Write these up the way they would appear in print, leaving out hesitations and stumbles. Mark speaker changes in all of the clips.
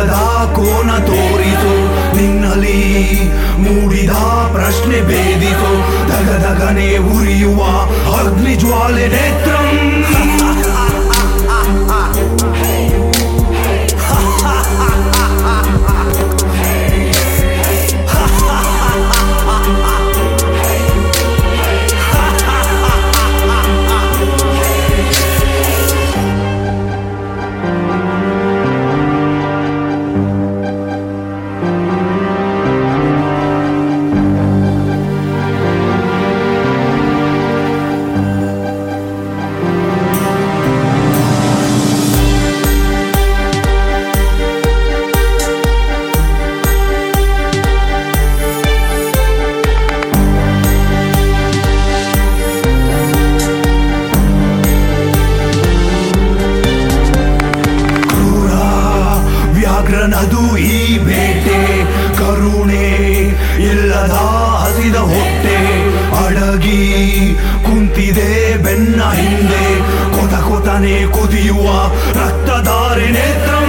Speaker 1: ಭಯದ ಕೋನ ತೋರಿಸು, ನಿನ್ನಲ್ಲಿ ಮೂಡಿದ ಪ್ರಶ್ನೆ ಭೇದಿಸು, ದಗದಗನೆ ಉರಿಯುವ ಅಗ್ನಿ ಜ್ವಾಲೆ ನೇತ್ರಂ. ವ್ಯಾಘ್ರನದು ಈ ಬೇಟೆ, ಕರುಣೆ ಇಲ್ಲದ ಹಸಿದ ಹೊಟ್ಟೆ, ಅಡಗಿ ಕುಂತಿದೆ ಬೆನ್ನ ಹಿಂದೆ, ಕೊತ ಕೊತನೆ ಕುದಿಯುವ ರಕ್ತಧಾರೆ ನೇತ್ರಂ.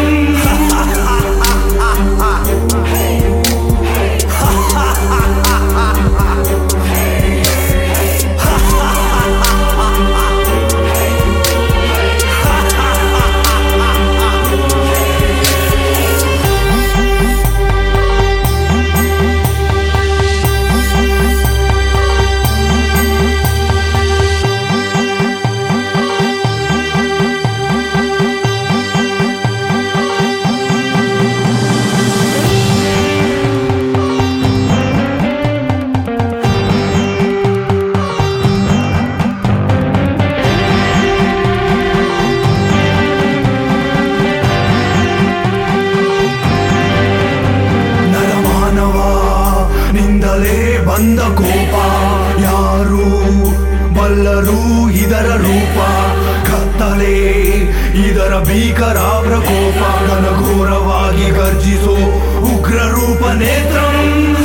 Speaker 1: ನಿಂದಲೇ ಬಂದ ಕೋಪ, ಯಾರು ಬಲ್ಲರು ಇದರ ರೂಪ, ಕತ್ತಲೆ ಇದರ ಭೀಕರ ಪ್ರಕೋಪ, ಘನಘೋರವಾಗಿ ಗರ್ಜಿಸೋ ಉಗ್ರ ರೂಪ ನೇತ್ರಂ.